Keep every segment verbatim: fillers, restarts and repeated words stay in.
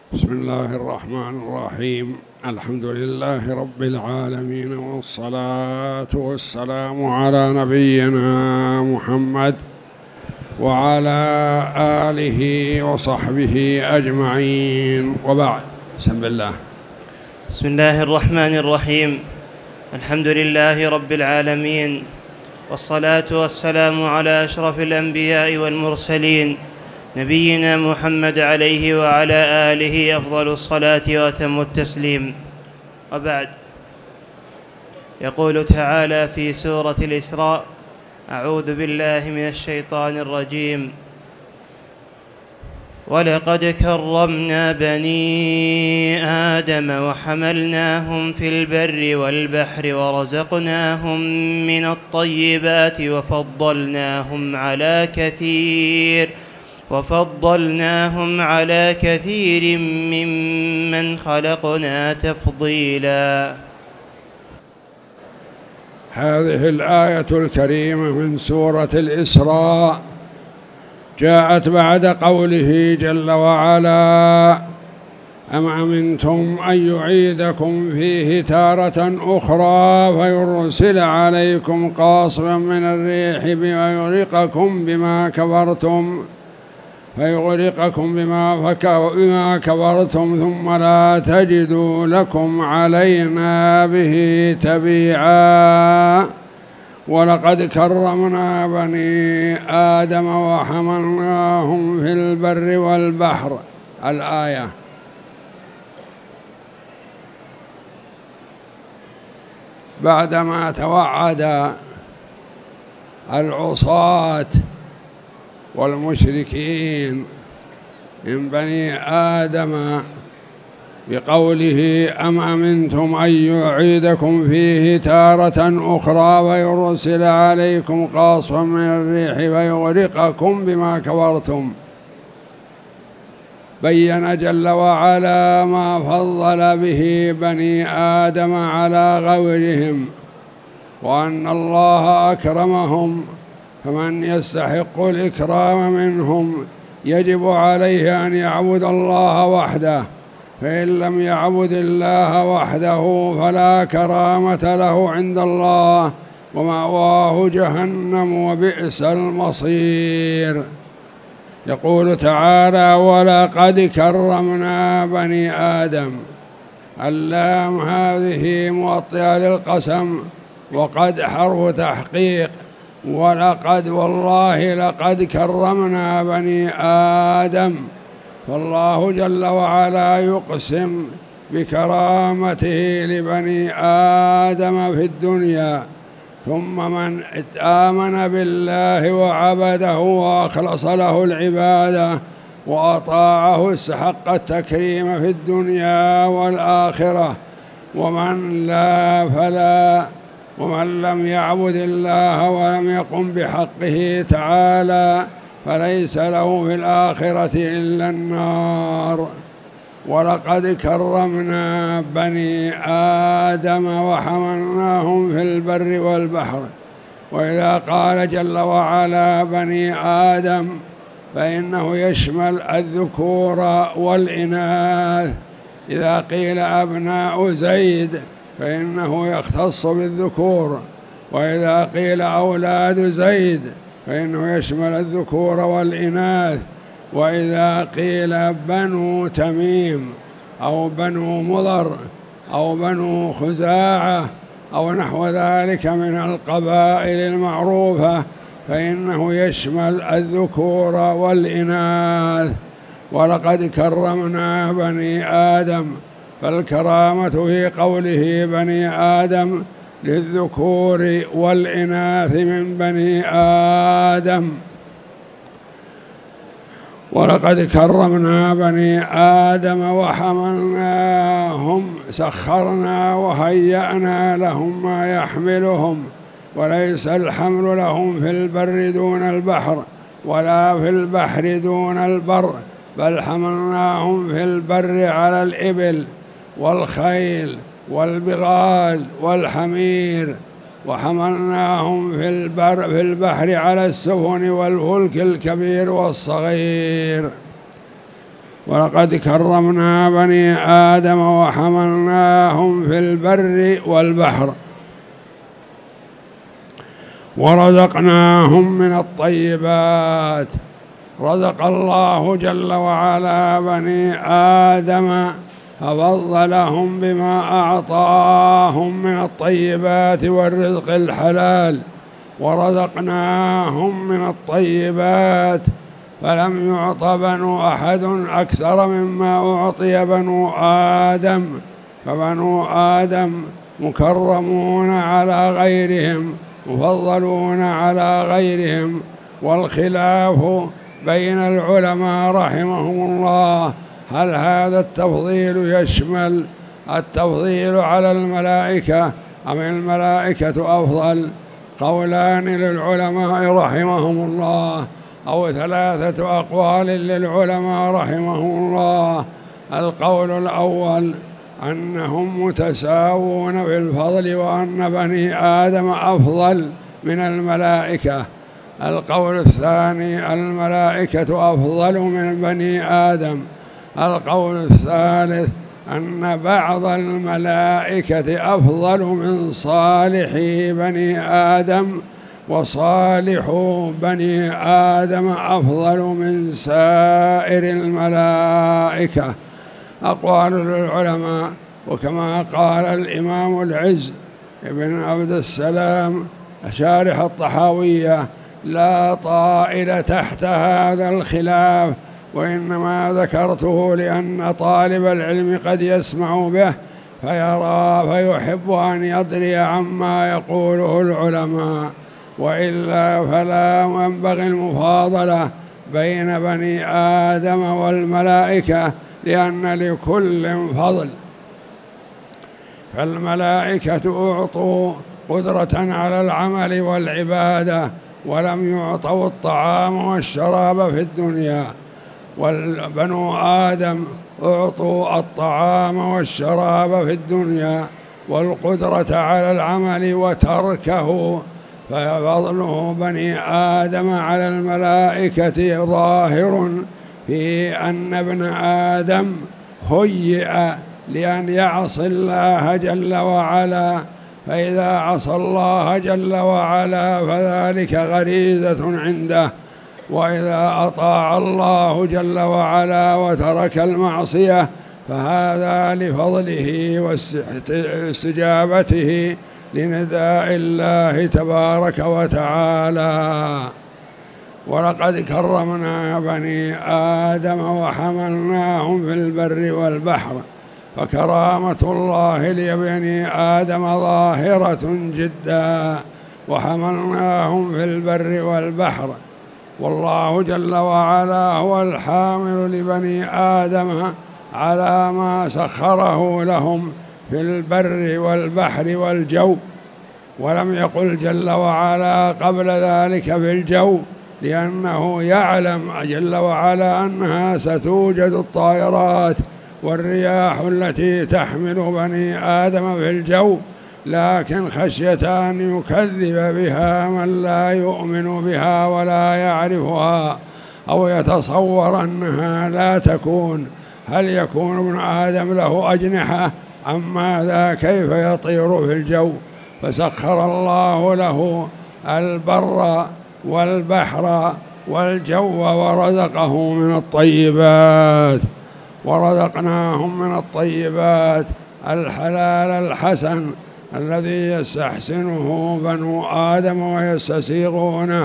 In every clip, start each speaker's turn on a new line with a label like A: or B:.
A: بسم الله الرحمن الرحيم. الحمد لله رب العالمين، والصلاة والسلام على نبينا محمد وعلى آله وصحبه أجمعين، وبعد. بسم الله.
B: بسم الله الرحمن الرحيم. الحمد لله رب العالمين، والصلاة والسلام على أشرف الأنبياء والمرسلين، نبينا محمد عليه وعلى آله أفضل الصلاة وأتم التسليم، وبعد. يقول تعالى في سورة الإسراء: أعوذ بالله من الشيطان الرجيم: ولقد كرمنا بني آدم وحملناهم في البر والبحر ورزقناهم من الطيبات وفضلناهم على كثير وفضلناهم على كثير ممن خلقنا تفضيلا.
A: هذه الآية الكريمة من سورة الإسراء جاءت بعد قوله جل وعلا: أم أمنتم أن يعيدكم فيه تارة أخرى فيرسل عليكم قاصفا من الريح فيغرقكم بما كفرتم فيغرقكم بما, بما كفرتم ثم لا تجدوا لكم علينا به تبيعا. ولقد كرمنا بني آدم وحملناهم في البر والبحر. الآية. بعدما توعد العصاة والمشركين من بني آدم بقوله: أم أمنتم أن يعيدكم فيه تارة أخرى فيرسل عليكم قاصفا من الريح فيغرقكم بما كفرتم، بين جل وعلا ما فضل به بني آدم على غيرهم، وأن الله أكرمهم، فمن يستحق الإكرام منهم يجب عليه أن يعبد الله وحده، فإن لم يعبد الله وحده فلا كرامة له عند الله، ومأواه جهنم وبئس المصير. يقول تعالى: ولقد كرمنا بني آدم. اللام هذه موطئة للقسم، وقد حرف تحقيق، ولقد والله لقد كرمنا بني آدم، فالله جل وعلا يقسم بكرامته لبني آدم في الدنيا، ثم من آمن بالله وعبده وأخلص له العبادة وأطاعه استحق التكريم في الدنيا والآخرة، ومن لا فلا ومن لم يعبد الله ولم يقم بحقه تعالى فليس له في الآخرة إلا النار. ولقد كرمنا بني آدم وحملناهم في البر والبحر. وإذا قال جل وعلا بني آدم فإنه يشمل الذكور والإناث. إذا قيل أبناء زيد فإنه يختص بالذكور، وإذا قيل أولاد زيد فإنه يشمل الذكور والإناث، وإذا قيل بنو تميم أو بنو مضر أو بنو خزاعة أو نحو ذلك من القبائل المعروفة فإنه يشمل الذكور والإناث. ولقد كرمنا بني آدم، فالكرامة في قوله بني آدم للذكور والإناث من بني آدم. ولقد كرمنا بني آدم وحملناهم، سخرنا وهيأنا لهم ما يحملهم، وليس الحمل لهم في البر دون البحر ولا في البحر دون البر، بل حملناهم في البر على الإبل والخيل والبغال والحمير، وحملناهم في البر في البحر على السفن والفلك الكبير والصغير. ولقد كرمنا بني آدم وحملناهم في البر والبحر ورزقناهم من الطيبات. رزق الله جل وعلا بني آدم ففضلهم بما أعطاهم من الطيبات والرزق الحلال، ورزقناهم من الطيبات، فلم يعط بنو أحد أكثر مما أعطي بنو آدم، فبنو آدم مكرمون على غيرهم، مفضلون على غيرهم. والخلاف بين العلماء رحمهم الله هل هذا التفضيل يشمل التفضيل على الملائكة أم الملائكة أفضل؟ قولان للعلماء رحمهم الله، أو ثلاثة أقوال للعلماء رحمهم الله. القول الأول أنهم متساوون في الفضل، وأن بني آدم أفضل من الملائكة. القول الثاني الملائكة أفضل من بني آدم. القول الثالث أن بعض الملائكة أفضل من صالحي بني آدم، وصالح بني آدم أفضل من سائر الملائكة. أقوال للعلماء. وكما قال الإمام العز ابن عبد السلام شارح الطحاوية: لا طائل تحت هذا الخلاف، وإنما ذكرته لأن طالب العلم قد يسمع به فيرى فيحب أن يدري عما يقوله العلماء، وإلا فلا ينبغي المفاضلة بين بني آدم والملائكة، لأن لكل فضل. فالملائكة أعطوا قدرة على العمل والعبادة، ولم يعطوا الطعام والشراب في الدنيا. والبنو آدم أعطوا الطعام والشراب في الدنيا والقدرة على العمل وتركه. ففضل بني آدم على الملائكة ظاهر في أن ابن آدم هيئ لأن يعصي الله جل وعلا، فإذا عصى الله جل وعلا فذلك غريزة عنده، وإذا أطاع الله جل وعلا وترك المعصية فهذا لفضله واستجابته لنداء الله تبارك وتعالى. ولقد كرمنا بني آدم وحملناهم في البر والبحر. فكرامة الله لبني آدم ظاهرة جدا، وحملناهم في البر والبحر. والله جل وعلا هو الحامل لبني آدم على ما سخره لهم في البر والبحر والجو، ولم يقل جل وعلا قبل ذلك في الجو، لأنه يعلم جل وعلا أنها ستوجد الطائرات والرياح التي تحمل بني آدم في الجو، لكن خشية أن يكذب بها من لا يؤمن بها ولا يعرفها، أو يتصور أنها لا تكون. هل يكون ابن آدم له أجنحة أم ماذا؟ كيف يطير في الجو؟ فسخر الله له البر والبحر والجو ورزقه من الطيبات. ورزقناهم من الطيبات الحلال الحسن الذي يستحسنه بنو آدم ويستسيغونه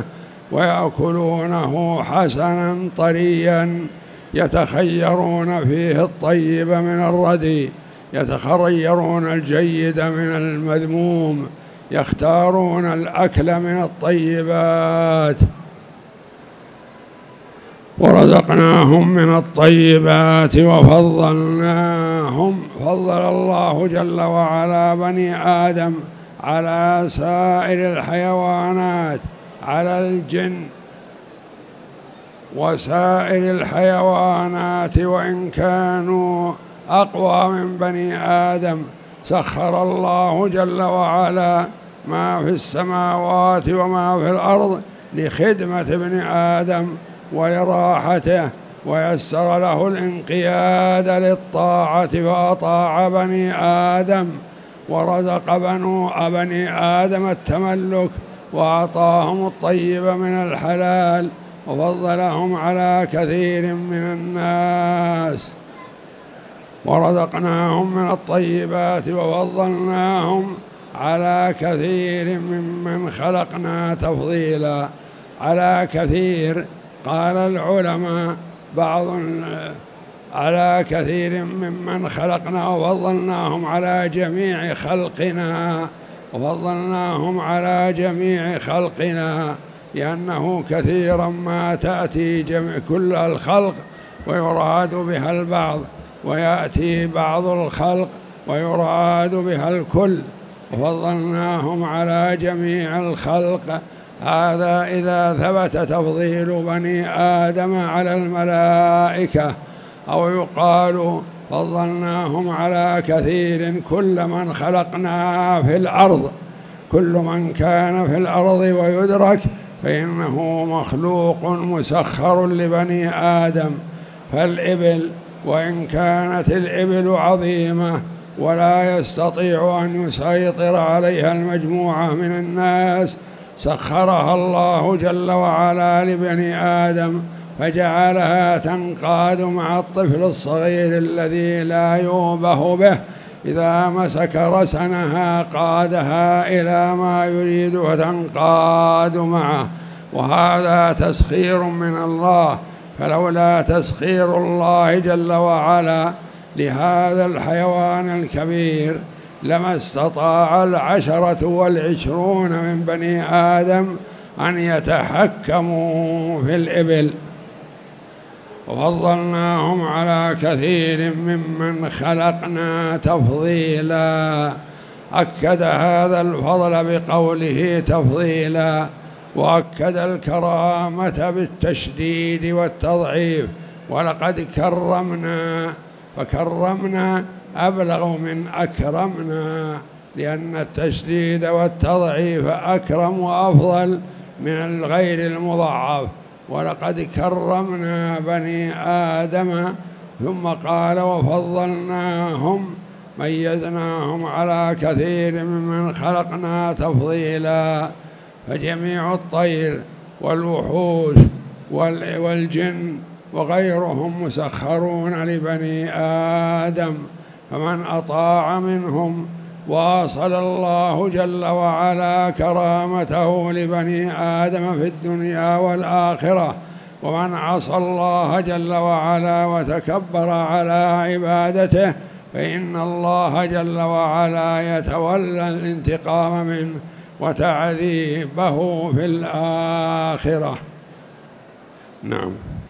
A: ويأكلونه حسنا طريا، يتخيرون فيه الطيب من الردي، يتخيرون الجيد من المذموم، يختارون الأكل من الطيبات. ورزقناهم من الطيبات وفضلناهم. فضل الله جل وعلا بني آدم على سائر الحيوانات، على الجن وسائر الحيوانات، وإن كانوا أقوى من بني آدم. سخر الله جل وعلا ما في السماوات وما في الأرض لخدمة ابن آدم ولراحته، ويسر له الانقياد للطاعة فأطاع بني آدم، ورزق بنو بني آدم التملك، وأعطاهم الطيب من الحلال، وفضلهم على كثير من الناس، ورزقناهم من الطيبات وفضلناهم على كثير ممن خلقنا تفضيلا. على كثير قال العلماء بعض على كثير ممن خلقنا وفضلناهم على جميع خلقنا، وفضلناهم على جميع خلقنا، لأنه كثيرا ما تأتي جميع كل الخلق ويراد بها البعض، ويأتي بعض الخلق ويراد بها الكل، وفضلناهم على جميع الخلق. هذا إذا ثبت تفضيل بني آدم على الملائكة، أو يقال فضلناهم على كثير كل من خلقنا في الأرض، كل من كان في الأرض ويدرك فإنه مخلوق مسخر لبني آدم. فالإبل وإن كانت الإبل عظيمة ولا يستطيع أن يسيطر عليها المجموعة من الناس، سخرها الله جل وعلا لبني آدم، فجعلها تنقاد مع الطفل الصغير الذي لا يوبه به، إذا مسك رسنها قادها إلى ما يريد فتنقاد معه، وهذا تسخير من الله. فلولا تسخير الله جل وعلا لهذا الحيوان الكبير لما استطاع العشرة والعشرون من بني آدم أن يتحكموا في الإبل. وفضلناهم على كثير ممن خلقنا تفضيلا. أكد هذا الفضل بقوله تفضيلا، وأكد الكرامة بالتشديد والتضعيف. ولقد كرمنا، فكرمنا أبلغ من أكرمنا، لأن التشديد والتضعيف أكرم وأفضل من الغير المضاعف. ولقد كرمنا بني آدم، ثم قال وفضلناهم ميزناهم على كثير ممن خلقنا تفضيلا. فجميع الطير والوحوش والجن وغيرهم مسخرون لبني آدم، فمن أطاع منهم واصل الله جل وعلا كرامته لبني آدم في الدنيا والآخرة، ومن عصى الله جل وعلا وتكبر على عبادته فإن الله جل وعلا يتولى الانتقام منه وتعذيبه في الآخرة. نعم.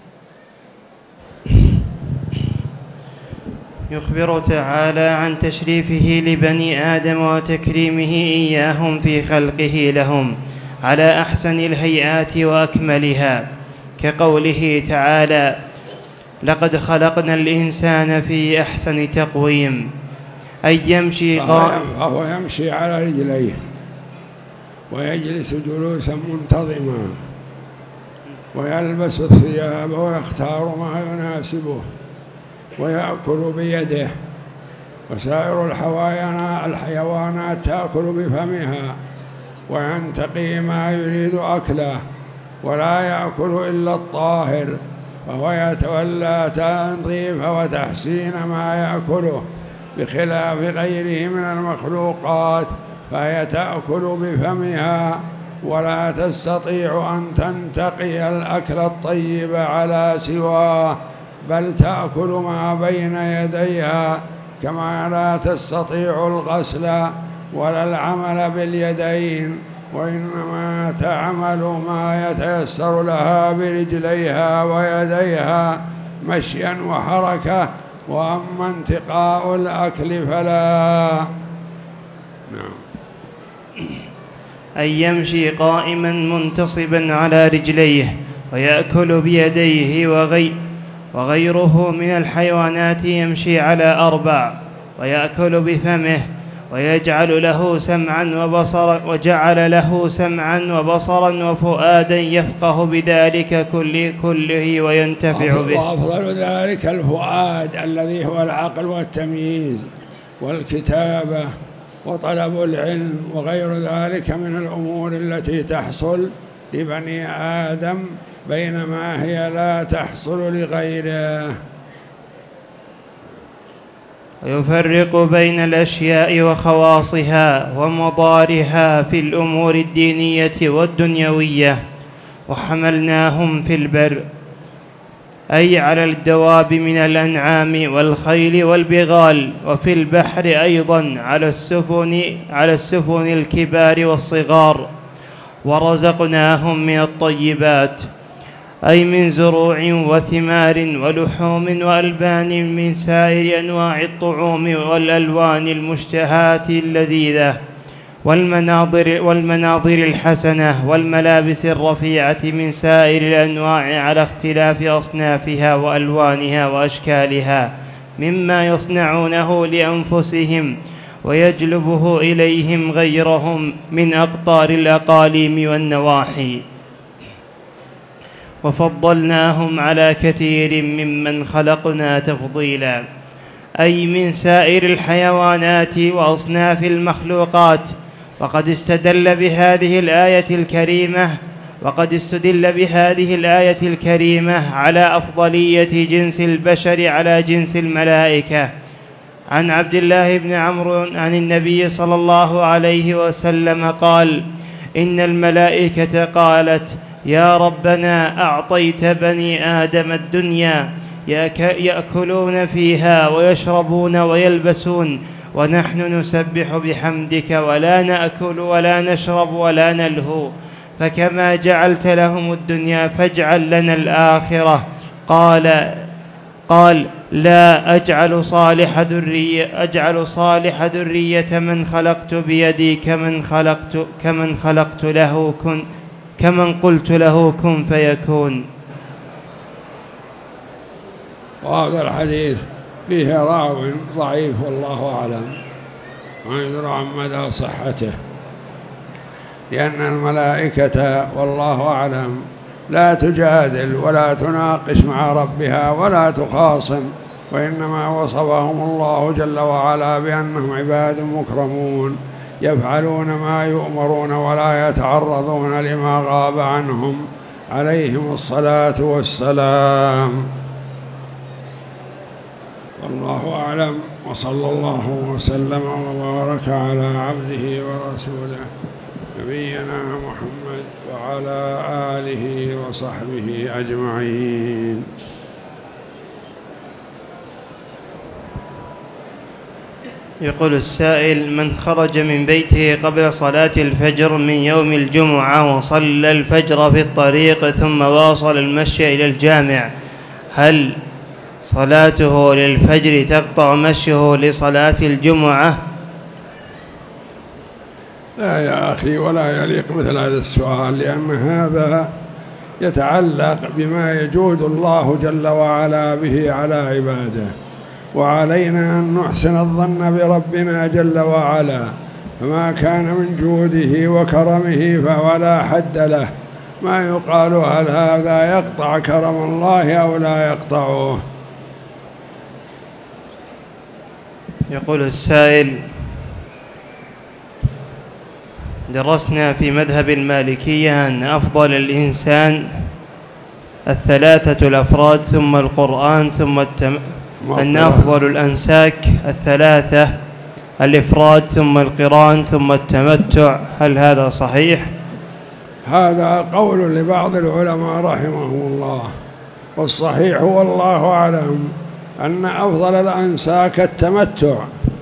B: يخبر تعالى عن تشريفه لبني آدم وتكريمه إياهم في خلقه لهم على أحسن الهيئات وأكملها، كقوله تعالى لقد خلقنا الإنسان في أحسن تقويم، أي يمشي قائما،
A: فهو يمشي على رجليه ويجلس جلوسا منتظما، ويلبس الثياب ويختار ما يناسبه، ويأكل بيده، وسائر الحيوانات تأكل بفمها وينتقي ما يريد أكله، ولا يأكل إلا الطاهر، فهو يتولى تنظيف وتحسين ما يأكله، بخلاف غيره من المخلوقات فهي تأكل بفمها ولا تستطيع أن تنتقي الأكل الطيب على سواه، بل تأكل ما بين يديها، كما لا تستطيع الغسل ولا العمل باليدين، وإنما تعمل ما يتيسر لها برجليها ويديها مشيا وحركة، وأما انتقاء الأكل فلا. نعم.
B: أن يمشي قائما منتصبا على رجليه ويأكل بيديه، وغي وغيره من الحيوانات يمشي على أربع ويأكل بفمه ويجعل له سمعا وبصرا وجعل له سمعا وبصرا وفؤادا يفقه بذلك كل كله وينتفع به.
A: وأفضل ذلك الفؤاد الذي هو العقل والتمييز والكتابة وطلب العلم وغير ذلك من الأمور التي تحصل لبني آدم بينما هي لا تحصل لغيره.
B: ويفرق بين الأشياء وخواصها ومضارها في الأمور الدينية والدنيوية. وحملناهم في البر أي على الدواب من الأنعام والخيل والبغال، وفي البحر أيضا على السفن على السفن الكبار والصغار. ورزقناهم من الطيبات أي من زروع وثمار ولحوم وألبان من سائر أنواع الطعوم والألوان المشتهاة اللذيذة والمناظر, والمناظر الحسنة والملابس الرفيعة من سائر الأنواع على اختلاف أصنافها وألوانها وأشكالها مما يصنعونه لأنفسهم ويجلبه إليهم غيرهم من أقطار الأقاليم والنواحي. وفضلناهم على كثير ممن خلقنا تفضيلا أي من سائر الحيوانات وأصناف المخلوقات. وقد استدل بهذه الآية الكريمة وقد استدل بهذه الآية الكريمة على أفضلية جنس البشر على جنس الملائكة. عن عبد الله بن عمرو عن النبي صلى الله عليه وسلم قال: إن الملائكة قالت: يا ربنا أعطيت بني آدم الدنيا يأكلون فيها ويشربون ويلبسون، ونحن نسبح بحمدك ولا نأكل ولا نشرب ولا نلهو، فكما جعلت لهم الدنيا فاجعل لنا الآخرة. قال قال لا أجعل صالح ذرية أجعل صالح ذرية من خلقت بيدي كمن خلقت كمن خلقت له كن كمن قلت له كن فيكون.
A: وهذا الحديث فيه راو ضعيف والله أعلم، ما يدرى عن مدى صحته، لأن الملائكة والله أعلم لا تجادل ولا تناقش مع ربها ولا تخاصم، وإنما وصفهم الله جل وعلا بأنهم عباد مكرمون يفعلون ما يؤمرون ولا يتعرضون لما غاب عنهم عليهم الصلاة والسلام. والله أعلم، وصلى الله وسلم وبارك على عبده ورسوله نبينا محمد وعلى آله وصحبه أجمعين.
B: يقول السائل: من خرج من بيته قبل صلاة الفجر من يوم الجمعة وصلى الفجر في الطريق ثم واصل المشي إلى الجامع، هل صلاته للفجر تقطع مشيه لصلاة الجمعة؟
A: لا يا أخي، ولا يليق مثل هذا السؤال، لأن هذا يتعلق بما يجود الله جل وعلا به على عباده، وعلينا أن نحسن الظن بربنا جل وعلا، فما كان من جوده وكرمه فهو لا حد له. ما يقال هل هذا يقطع كرم الله أو لا يقطعه؟
B: يقول السائل: درسنا في مذهب المالكية أن أفضل الإنسان الثلاثة الأفراد ثم القرآن ثم التم... أن أفضل الأنساك الثلاثة الإفراد ثم القران ثم التمتع، هل هذا صحيح؟
A: هذا قول لبعض العلماء رحمهم الله، والصحيح والله أعلم أن أفضل الأنساك التمتع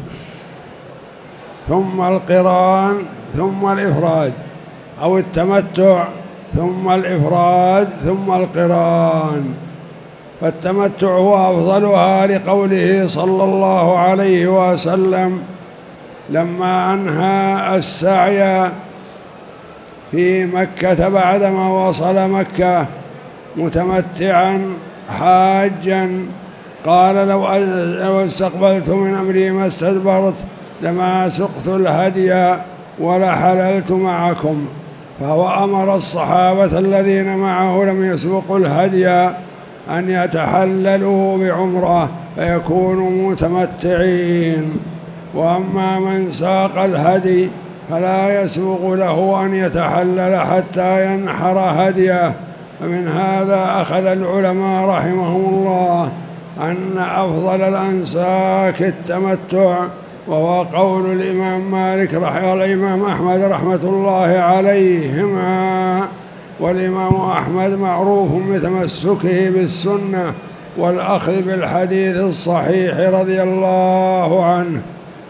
A: ثم القران ثم الإفراد، أو التمتع ثم الإفراد ثم القران. فالتمتع هو أفضلها لقوله صلى الله عليه وسلم لما أنهى السعي في مكة بعدما وصل مكة متمتعا حاجا قال: لو استقبلت من أمري ما استدبرت لما سقت الهدي ولحللت معكم. فهو أمر الصحابة الذين معه لم يسوقوا الهدي أن يتحللوا بعمرة فيكونوا متمتعين. وأما من ساق الهدي فلا يسوق له أن يتحلل حتى ينحر هديه. فمن هذا أخذ العلماء رحمهم الله أن أفضل الأنساك التمتع، وهو قول الإمام مالك رحمه الإمام أحمد رحمة الله عليهما. والإمام أحمد معروف بتمسكه بالسنة والأخذ بالحديث الصحيح رضي الله عنه.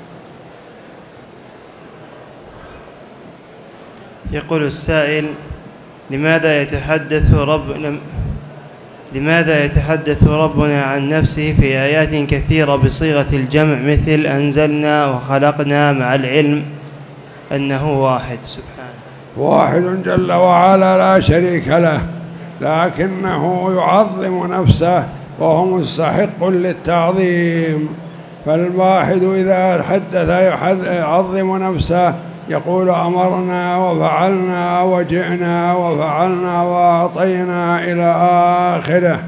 B: يقول السائل: لماذا يتحدث رب لماذا يتحدث ربنا عن نفسه في آيات كثيرة بصيغة الجمع، مثل أنزلنا وخلقنا، مع العلم أنه واحد سبحانه؟
A: واحد جل وعلا لا شريك له، لكنه يعظم نفسه وهو مستحق للتعظيم. فالواحد إذا حدث يعظم نفسه، يقول أمرنا وفعلنا وجئنا وفعلنا وأعطينا إلى آخره.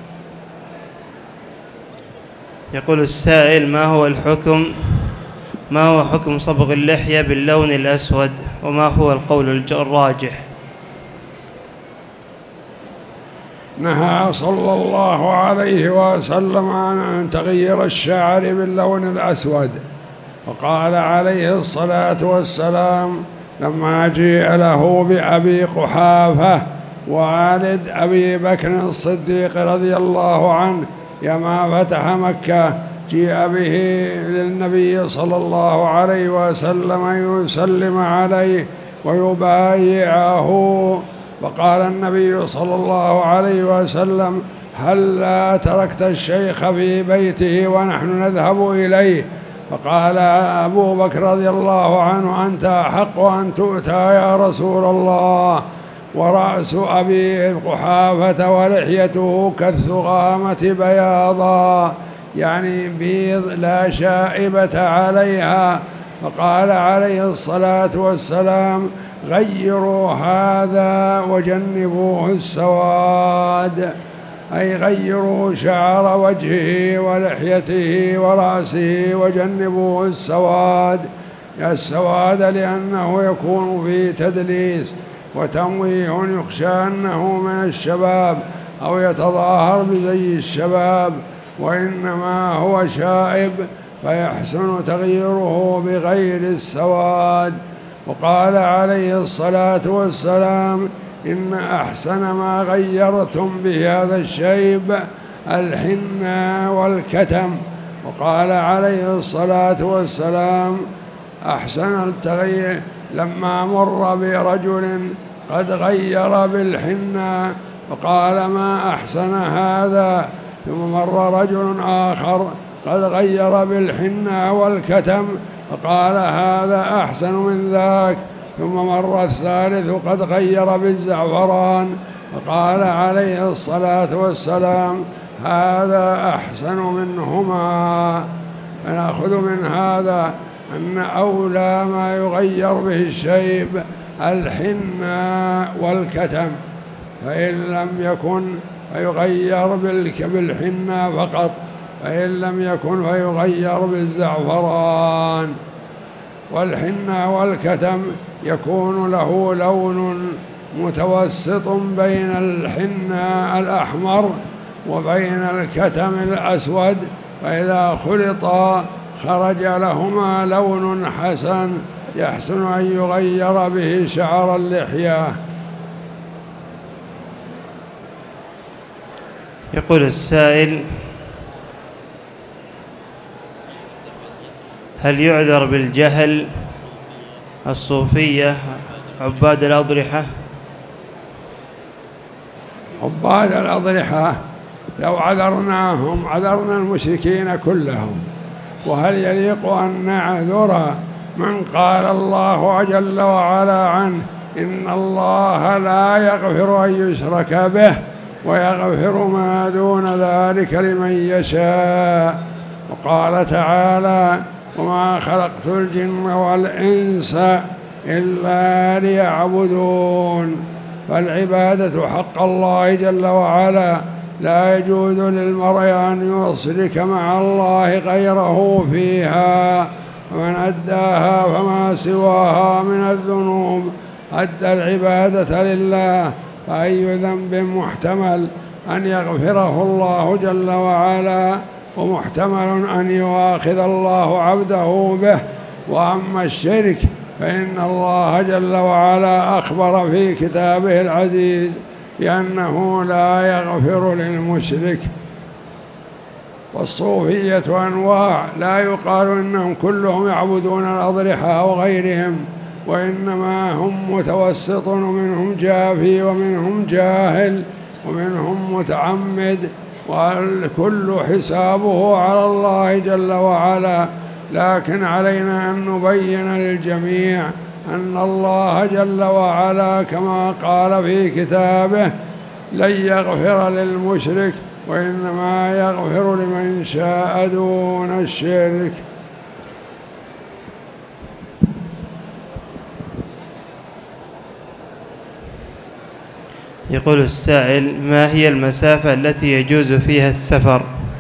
B: يقول السائل: ما هو الحكم ما هو حكم صبغ اللحية باللون الأسود، وما هو القول الراجح؟
A: نهى صلى الله عليه وسلم عن تغيير الشعر باللون الأسود، وقال عليه الصلاة والسلام لما جيء له بأبي قحافة والد أبي بكر الصديق رضي الله عنه يما فتح مكة، جيء به للنبي صلى الله عليه وسلم يسلم عليه ويبايعه. فقال النبي صلى الله عليه وسلم: هل لا تركت الشيخ في بيته ونحن نذهب إليه؟ فقال أبو بكر رضي الله عنه: أنت أحق أن تؤتى يا رسول الله. ورأس أبي قحافة ولحيته كالثغامة بياضا، يعني بيض لا شائبة عليها. فقال عليه الصلاة والسلام: غيروا هذا وجنبوه السواد، أي غيروا شعر وجهه ولحيته ورأسه وجنبوه السواد. السواد لأنه يكون فيه تدليس وتمويه، يخشى أنه من الشباب أو يتظاهر بزي الشباب، وإنما هو شائب فيحسن تغييره بغير السواد. وقال عليه الصلاة والسلام: إن أحسن ما غيرتم بهذا الشيب الحنة والكتم. وقال عليه الصلاة والسلام: أحسن التغيير لما مر برجل قد غير بالحنة فقال: ما أحسن هذا. ثم مر رجل آخر قد غير بالحنة والكتم فقال: هذا أحسن من ذاك. ثم مر الثالث قد غير بالزعفران فقال عليه الصلاة والسلام: هذا أحسن منهما. فنأخذ من هذا أن أولى ما يغير به الشيب الحنة والكتم، فإن لم يكن فيغير بالحنة فقط، فإن لم يكن فيغير بالزعفران. والحنة والكتم يكون له لون متوسط بين الحنة الأحمر وبين الكتم الأسود، فإذا خلطا خرج لهما لون حسن يحسن أن يغير به شعر اللحية.
B: يقول السائل: هل يعذر بالجهل الصوفية عباد الأضرحة؟
A: عباد الأضرحة لو عذرناهم عذرنا المشركين كلهم، وهل يليق أن نعذر من قال الله جل وعلا عنه: إن الله لا يغفر أن يشرك به ويغفر ما دون ذلك لمن يشاء. وقال تعالى: وما خلقت الجن والإنس إلا ليعبدون. فالعبادة حق الله جل وعلا لا يجوز للمرء أن يشرك مع الله غيره فيها، ومن أداها فما سواها من الذنوب أدى العبادة لله، فأي ذنب محتمل أن يغفره الله جل وعلا، ومحتمل أن يؤاخذ الله عبده به. وأما الشرك فإن الله جل وعلا أخبر في كتابه العزيز بأنه لا يغفر للمشرك. والصوفية أنواع، لا يقال إنهم كلهم يعبدون الأضرحة وغيرهم، وإنما هم متوسط، ومنهم جافي ومنهم جاهل ومنهم متعمد، والكل حسابه على الله جل وعلا. لكن علينا أن نبين للجميع أن الله جل وعلا كما قال في كتابه لن يغفر للمشرك، وإنما يغفر لمن شاء دون الشرك.
B: يقول السائل: ما هي المسافة التي يجوز فيها السفر؟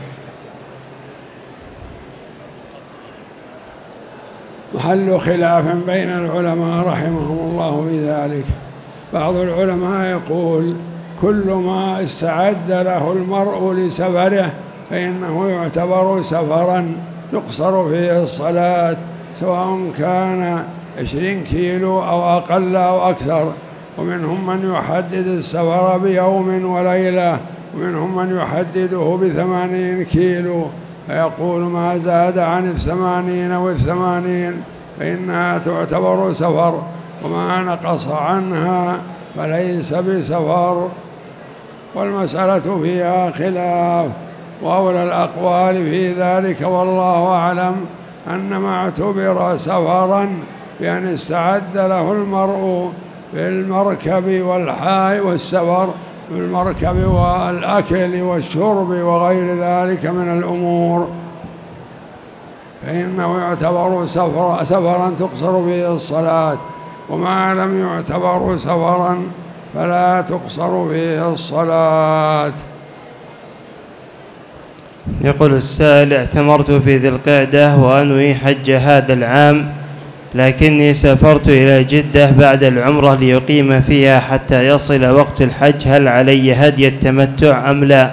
A: محل خلاف بين العلماء رحمهم الله في ذلك. بعض العلماء يقول كل ما استعد له المرء لسفره فإنه يعتبر سفرا تقصر فيه الصلاة، سواء كان عشرين كيلو أو أقل أو أكثر. ومنهم من يحدد السفر بيوم وليلة، ومنهم من يحدده بثمانين كيلو، فيقول ما زاد عن الثمانين والثمانين فإنها تعتبر سفر، وما نقص عنها فليس بسفر. والمسألة فيها خلاف، وأولى الأقوال في ذلك والله أعلم أن ما اعتبر سفرا بأن استعد له المرء بالمركب والحاء والسفر بالمركب والأكل والشرب وغير ذلك من الأمور، فإنه يعتبر سفر سفرا تقصر به الصلاة. وما لم يعتبر سفرا فلا تقصر فيه الصلاة.
B: يقول السائل: اعتمرت في ذي القعدة وأنوي حج هذا العام، لكني سافرت إلى جدة بعد العمرة ليقيم فيها حتى يصل وقت الحج، هل علي هدي التمتع أم لا؟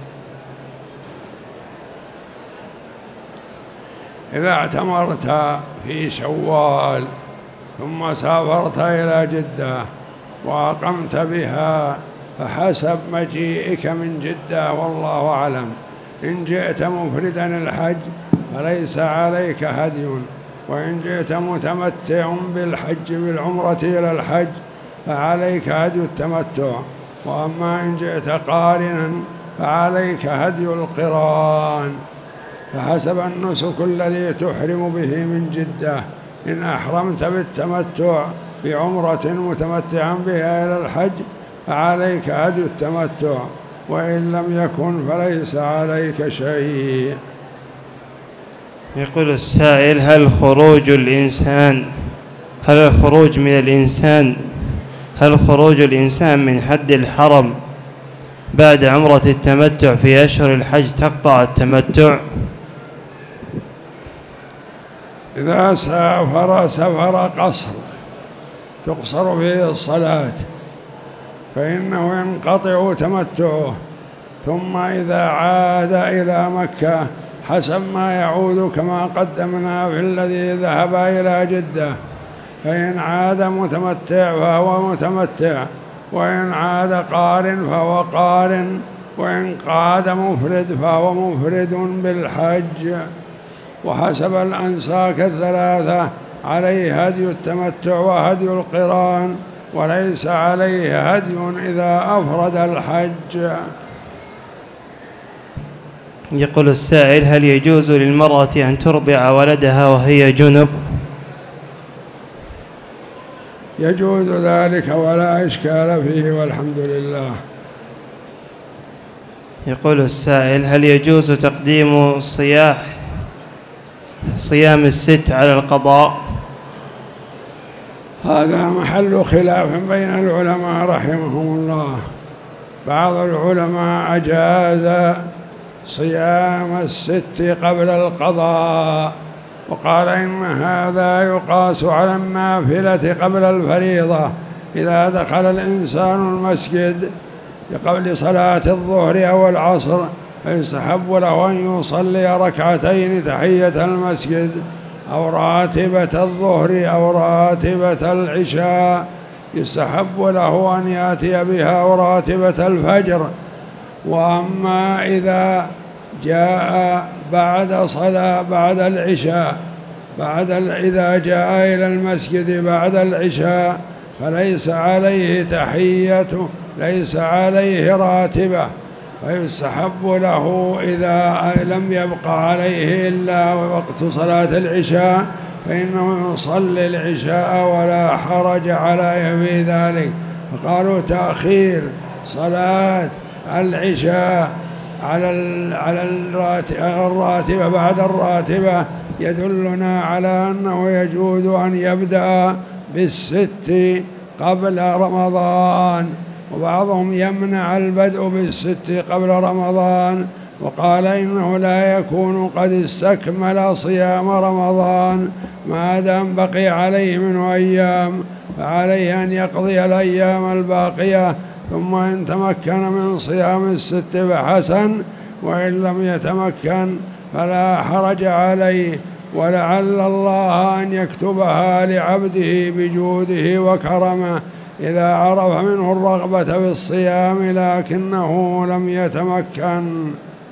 A: إذا اعتمرت في شوال ثم سافرت إلى جدة وأقمت بها فحسب مجيئك من جدة والله أعلم. إن جئت مفردا الحج فليس عليك هدي، وإن جئت متمتع بالحج بالعمرة إلى الحج فعليك هدي التمتع. وأما إن جئت قارنا فعليك هدي القران، فحسب النسك الذي تحرم به من جدة. إن أحرمت بالتمتع بعمرة متمتعا بها إلى الحج فعليك هدي التمتع، وإن لم يكن فليس عليك شيء.
B: يقول السائل: هل خروج الإنسان هل الخروج من الإنسان هل خروج الإنسان من حد الحرم بعد عمرة التمتع في أشهر الحج تقطع التمتع؟
A: إذا سافر سفر قصر تقصر فيه الصلاة فإنه ينقطع تمتعه، ثم إذا عاد إلى مكة حسب ما يعود كما قدمنا في الذي ذهب إلى جدة، فإن عاد متمتع فهو متمتع، وإن عاد قارن فهو قارن، وإن قاد مفرد فهو مفرد بالحج. وحسب الأنساك الثلاثة عليه هدي التمتع وهدي القران، وليس عليه هدي إذا أفرد الحج.
B: يقول السائل: هل يجوز للمرأة أن ترضع ولدها وهي جنب؟
A: يجوز ذلك ولا إشكال فيه والحمد لله.
B: يقول السائل: هل يجوز تقديم الصياح صيام الست على القضاء؟
A: هذا محل خلاف بين العلماء رحمهم الله. بعض العلماء أجاز صيام الست قبل القضاء، وقال إن هذا يقاس على النافلة قبل الفريضة. إذا دخل الإنسان المسجد قبل صلاة الظهر أو العصر فيستحب له أن يصلي ركعتين تحية المسجد أو راتبة الظهر أو راتبة العشاء، يستحب له أن يأتي بها وراتبة الفجر. وأما إذا جاء بعد صلاة بعد العشاء بعد إذا جاء إلى المسجد بعد العشاء فليس عليه تحية، ليس عليه راتبة، فيستحب له إذا لم يبقى عليه إلا وقت صلاة العشاء فإنه يصلي العشاء ولا حرج عليه في ذلك. فقالوا تأخير صلاة العشاء على على الراتبة بعد الراتبة يدلنا على أنه يجوز أن يبدأ بالست قبل رمضان، وبعضهم يمنع البدء بالست قبل رمضان وقال إنه لا يكون قد استكمل صيام رمضان ما دام بقي عليه منه أيام، فعليه أن يقضي الأيام الباقية، ثم إن تمكن من صيام الست فحسن، وإن لم يتمكن فلا حرج عليه. ولعل الله أن يكتبها لعبده بجوده وكرمه إذا عرف منه الرغبة في الصيام لكنه لم يتمكن.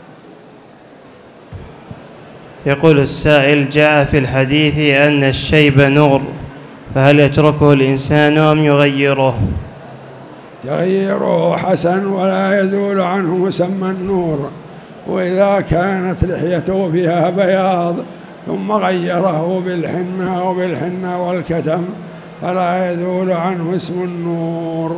B: يقول السائل: جاء في الحديث أن الشيب نور، فهل يتركه الإنسان أم يغيره؟
A: تغييره حسن ولا يزول عنه مسمى النور، وإذا كانت لحيته فيها بياض ثم غيره بالحنة أو بالحنة والكتم فلا يزول عنه اسم النور.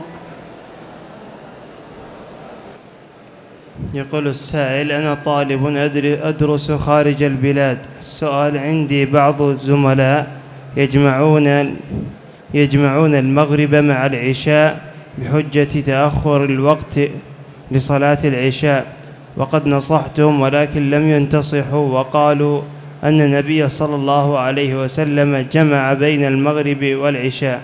B: يقول السائل: أنا طالب أدرس خارج البلاد. السؤال: عندي بعض الزملاء يجمعون يجمعون المغرب مع العشاء بحجة تأخر الوقت لصلاة العشاء، وقد نصحتهم ولكن لم ينتصحوا، وقالوا أن النبي صلى الله عليه وسلم جمع بين المغرب والعشاء،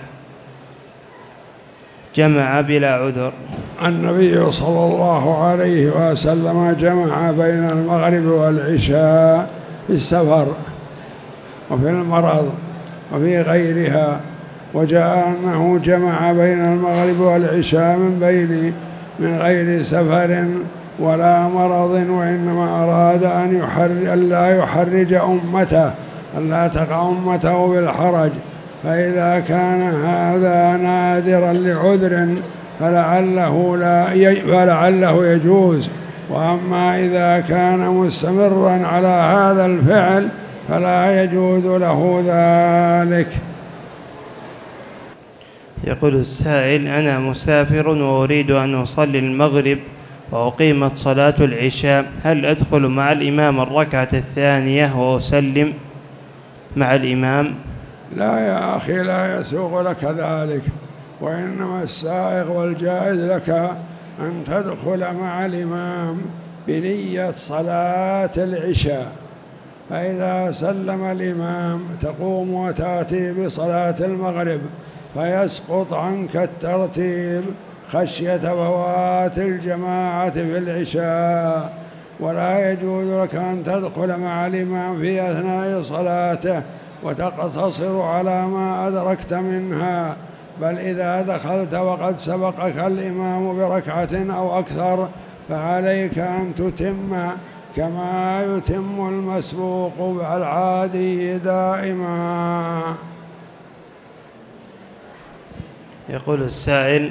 B: جمع بلا عذر.
A: النبي صلى الله عليه وسلم جمع بين المغرب والعشاء في السفر وفي المرض وفي غيرها، وجاء أنه جمع بين المغرب والعشاء من بين من غير سفر ولا مرض، وإنما أراد أن يحرج ألا يحرج أمته، ألا تقع أمته بالحرج. فإذا كان هذا نادرا لعذر فلعله لا فلعله يجوز، وأما إذا كان مستمرا على هذا الفعل فلا يجوز له ذلك.
B: يقول السائل: أنا مسافر وأريد أن أصلي المغرب وأقيمت صلاة العشاء، هل أدخل مع الإمام الركعة الثانية وأسلم مع الإمام؟
A: لا يا أخي، لا يسوغ لك ذلك، وإنما السائغ والجائز لك أن تدخل مع الإمام بنية صلاة العشاء، فإذا سلم الإمام تقوم وتأتي بصلاة المغرب فيسقط عنك الترتيب خشية فوات الجماعة في العشاء، ولا يجوز لك أن تدخل مع الإمام في أثناء صلاته وتقتصر على ما أدركت منها، بل إذا دخلت وقد سبقك الإمام بركعة أو أكثر فعليك أن تتم كما يتم المسبوق العادي دائما.
B: يقول السائل: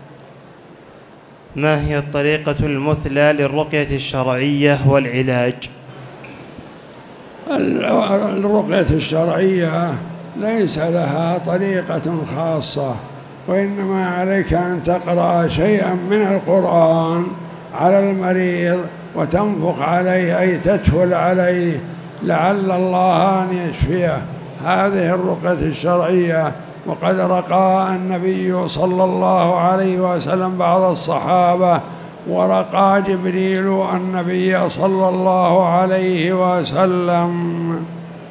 B: ما هي الطريقة المثلى للرقية الشرعية والعلاج؟
A: الرقية الشرعية ليس لها طريقة خاصة، وإنما عليك أن تقرأ شيئا من القرآن على المريض وتنفخ عليه أي تتفل عليه لعل الله أن يشفيه. هذه الرقية الشرعية. وقد رقى النبي صلى الله عليه وسلم بعض الصحابة، ورقى جبريل النبي صلى الله عليه وسلم.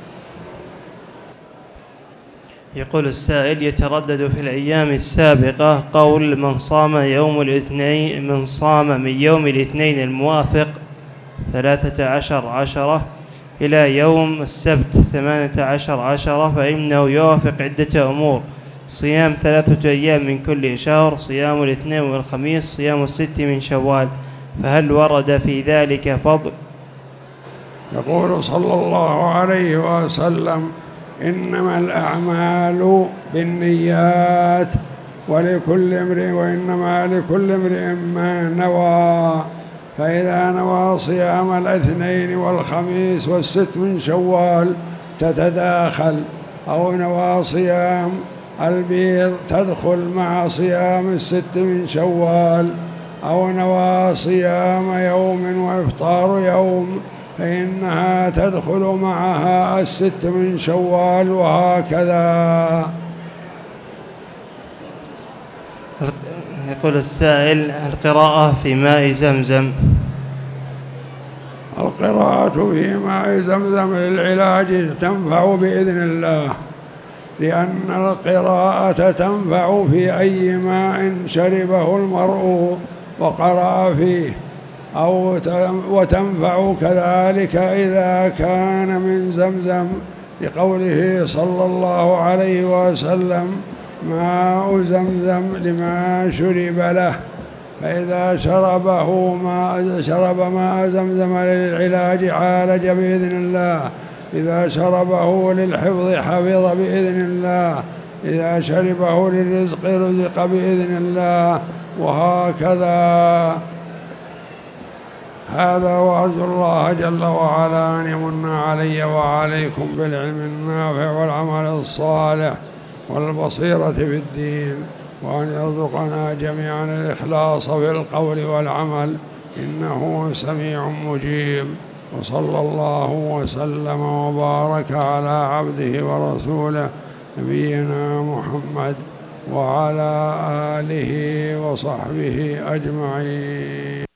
B: يقول السائل: يتردد في الأيام السابقة قول من صام يوم الاثنين من صام من يوم الاثنين الموافق ثلاثة عشر عشرة إلى يوم السبت ثمانية عشر عشرة فإنه يوافق عدة أمور: صيام ثلاثة أيام من كل شهر، صيام الاثنين والخميس، صيام الست من شوال، فهل ورد في ذلك فضل؟
A: يقول صلى الله عليه وسلم: إنما الأعمال بالنيات ولكل امرئ وإنما لكل امرئ ما نوى. فإذا نوى صيام الاثنين والخميس والست من شوال تتداخل، أو نوى صيام البيض تدخل مع صيام الست من شوال، أو نوى صيام يوم وإفطار يوم فإنها تدخل معها الست من شوال، وهكذا.
B: يقول السائل: القراءة في ماء زمزم.
A: القراءة في ماء زمزم للعلاج تنفع بإذن الله، لأن القراءة تنفع في أي ماء شربه المرء وقرأ فيه، أو وتنفع كذلك إذا كان من زمزم، لقوله صلى الله عليه وسلم: ماء زمزم لما شرب له. فإذا شربه ما شرب ماء زمزم للعلاج عالج بإذن الله، إذا شربه للحفظ حفظ بإذن الله، إذا شربه للرزق رزق بإذن الله، وهكذا. هذا، وأرجو الله جل وعلا أن يمن علي وعليكم بالعلم النافع والعمل الصالح والبصيرة في الدين، وأن يرزقنا جميعا الإخلاص في القول والعمل، إنه سميع مجيب. وصلى الله وسلم وبارك على عبده ورسوله نبينا محمد وعلى آله وصحبه أجمعين.